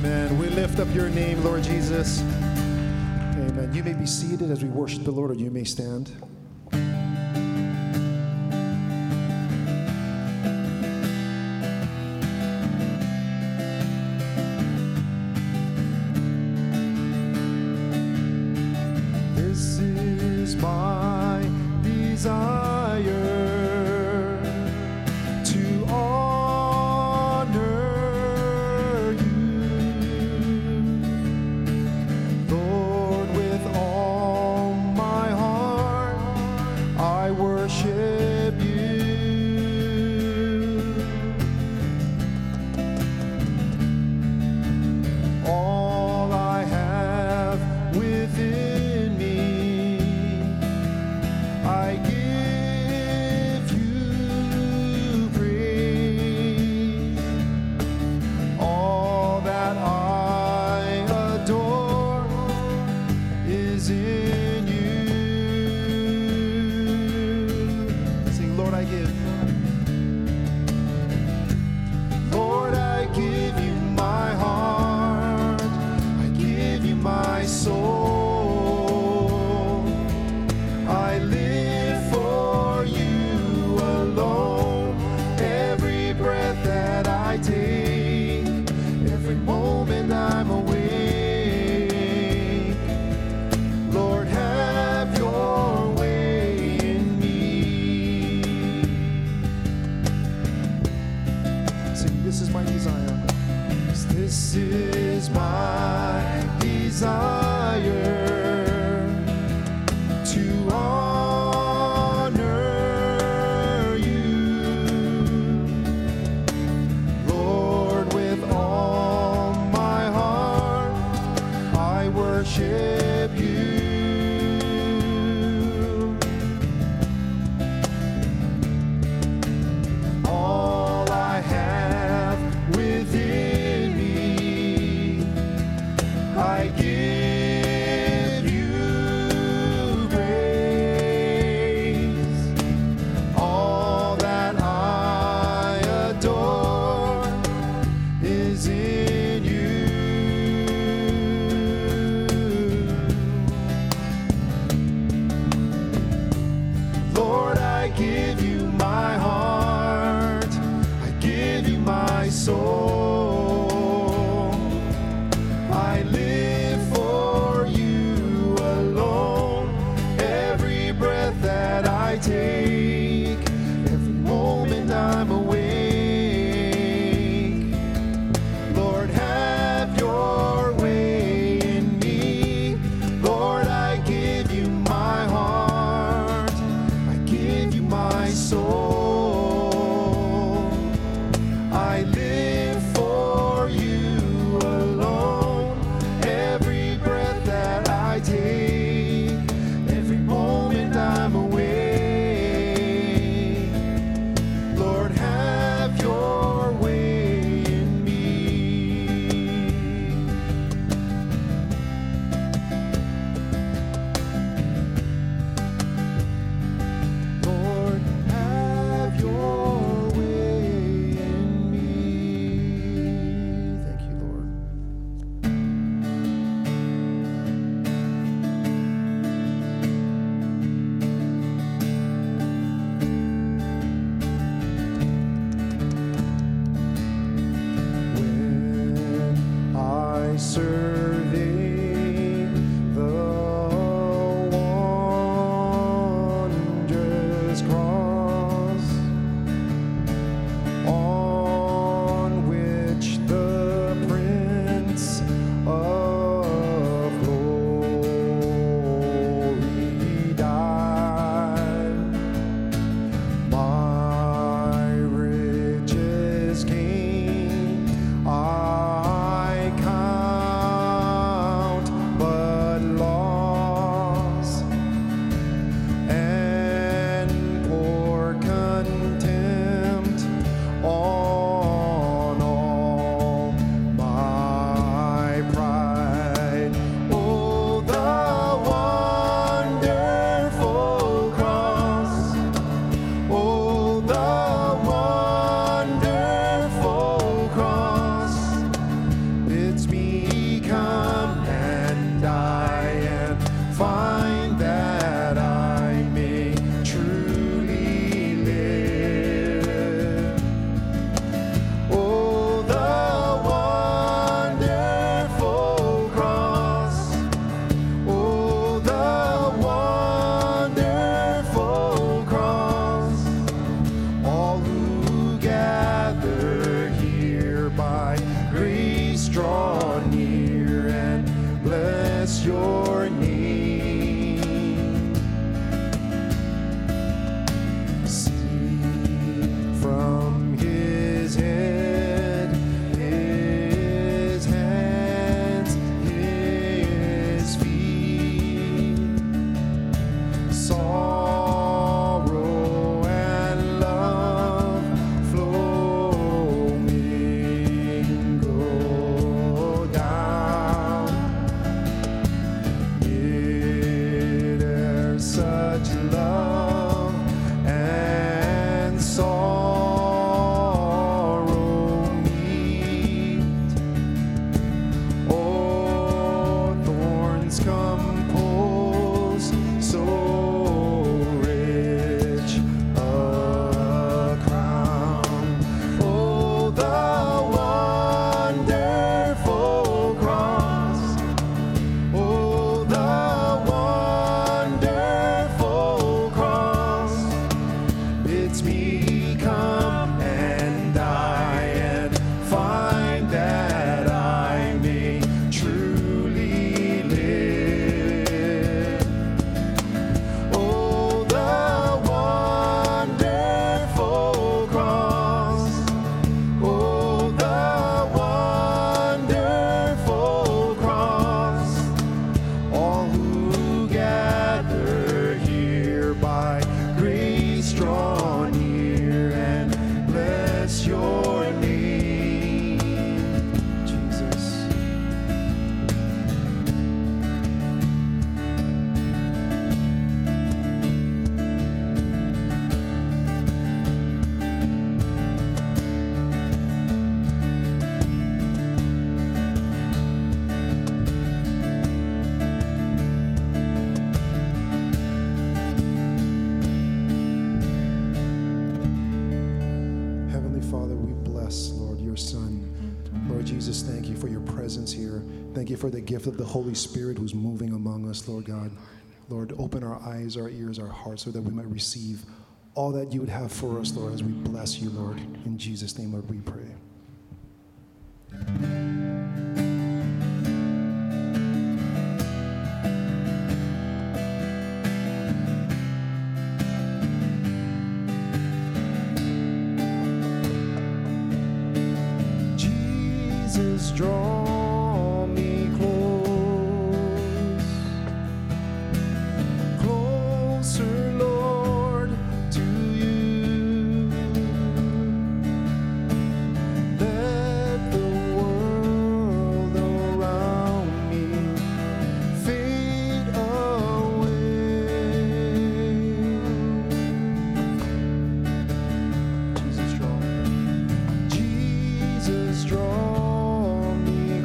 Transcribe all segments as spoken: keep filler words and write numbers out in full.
Amen. We lift up your name, Lord Jesus. Amen. You may be seated as we worship the Lord, or you may stand. This is my desire, to honor you, Lord, with all my heart. I worship you. All I have within me, I give you praise. All that I adore is in you. Sing, Lord, I give. Lord, I give you my heart. I give you my soul. I live for you alone. Every breath that I take, every moment I'm awake. Lord, have your way in me. Sing, this is my desire. This is my desire, to honor you, Lord, with all my heart. I worship you. All I have within me, I give you praise. All that I adore is in you. Lord, I give you my heart. I give you my soul. I live for you alone. Every breath that I take, every moment I'm awake. Lord, have your way in me. Lord, I give you my heart. I give you my soul. I live for you alone. Every breath that I take, every moment I'm awake. Lord, have your way in me. Lord, have your way in me. Thank you, Lord. When I survey the wondrous cross on which the Prince of Glory died, my riches gain I count draw near and bless your name. See from his head, his hands, his feet, sorrow and love flow mingle down. There's such love and sorrow meet. Oh, thorns compose so rich a crown. Oh, the wonderful cross. Oh, the wonderful cross. Bids me come and die and find that I may truly live. Oh, the wonderful cross. Oh, the wonderful cross. All who gather here by grace draw near and bless your name, Jesus. Heavenly Father, we bless, Lord, your Son. Lord Jesus, thank you for your presence here. Thank you for the gift of the Holy Spirit who's moving among us, Lord God. Lord, open our eyes, our ears, our hearts so that we might receive all that you would have for us, Lord, as we bless you, Lord. In Jesus' name, Lord, we pray. Jesus, draw me close, closer, Lord, to you. Let the world around me fade away. Jesus, draw me. Jesus, draw me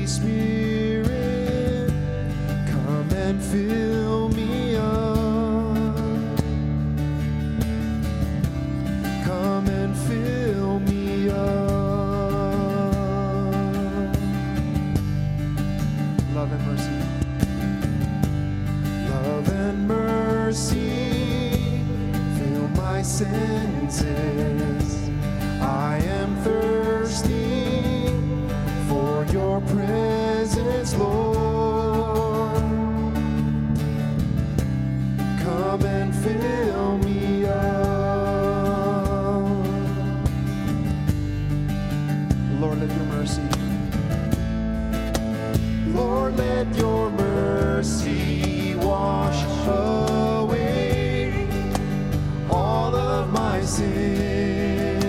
Spirit, come and fill me up. Come and fill me up. Love and mercy. Love and mercy, fill my senses. I am thirsty for your presence, Lord. Come and fill me up. Lord, let your mercy. Lord, let your mercy wash away all of my sin.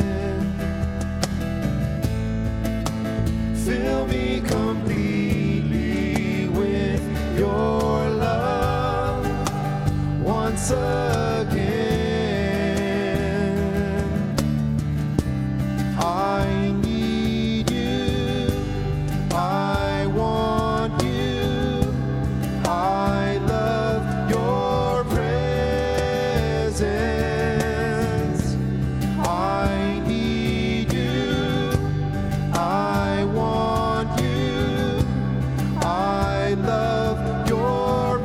Fill me completely with your love once again. I need you. I want you. I love your presence. I need you. I want you. I love your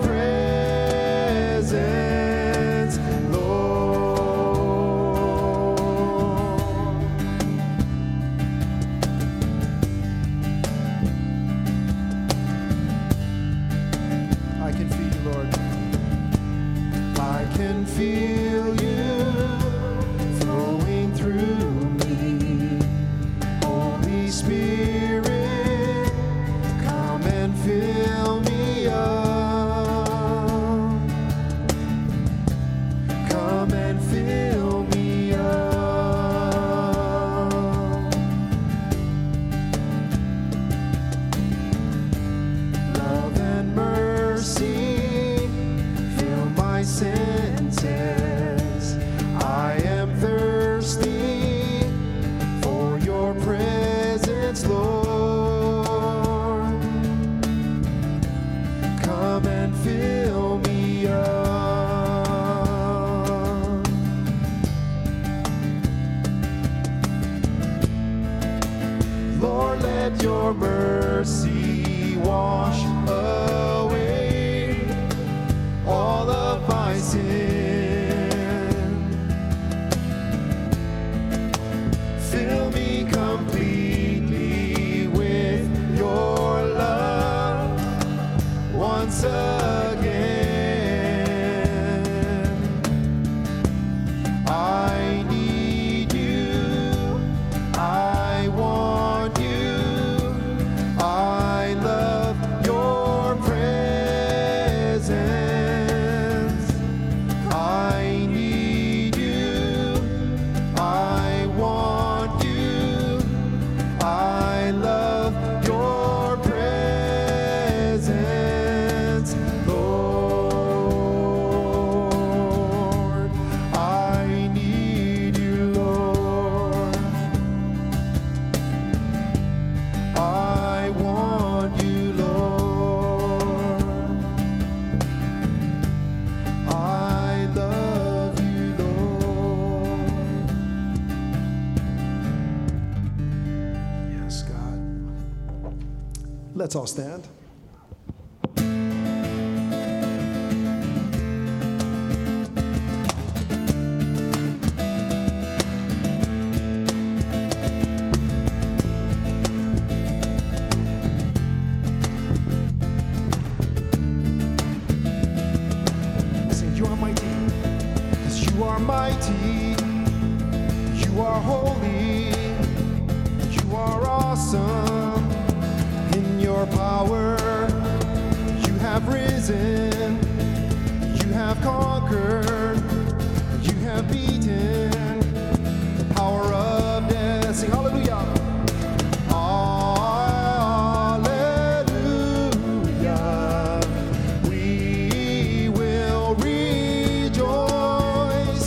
presence, Lord. I can feel you, Lord. I can feel you flowing through me. Holy Spirit, come and fill me up. Come and fill me up. Love and mercy, fill my senses. I am thirsty for your presence, Lord. Come and fill me up. Lord, let your mercy wash away all of my sin. Fill me completely with your love once again. I need you. I want you. I love your presence. I need you. I want you. I love your presence, Lord. I need you, Lord. I want you, Lord. I love you, Lord. Yes, God. Let's all stand. Sing, you are mighty, 'cause you are mighty. You are holy. You are awesome. In your power, you have risen. You have conquered. You have beaten the power of death. Sing hallelujah. Hallelujah. We will rejoice.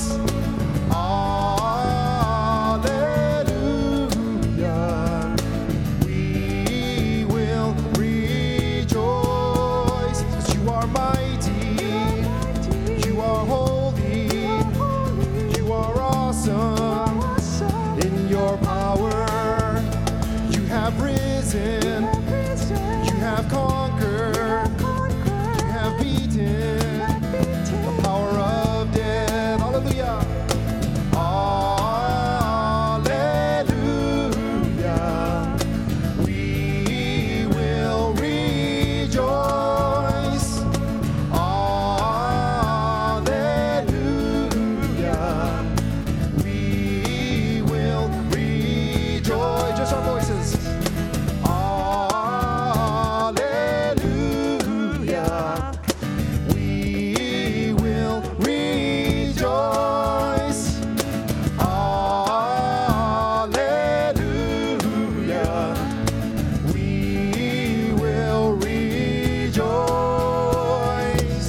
Hallelujah. We will have conquered. You have beaten the power of death. Hallelujah. Hallelujah. We will rejoice. Hallelujah. We will rejoice. Just our voices. Hallelujah. We will rejoice. Hallelujah. We will rejoice.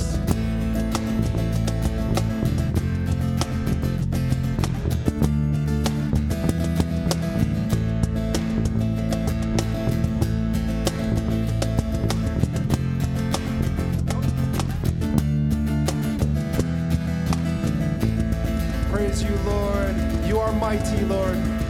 Praise you, Lord. You are mighty, Lord.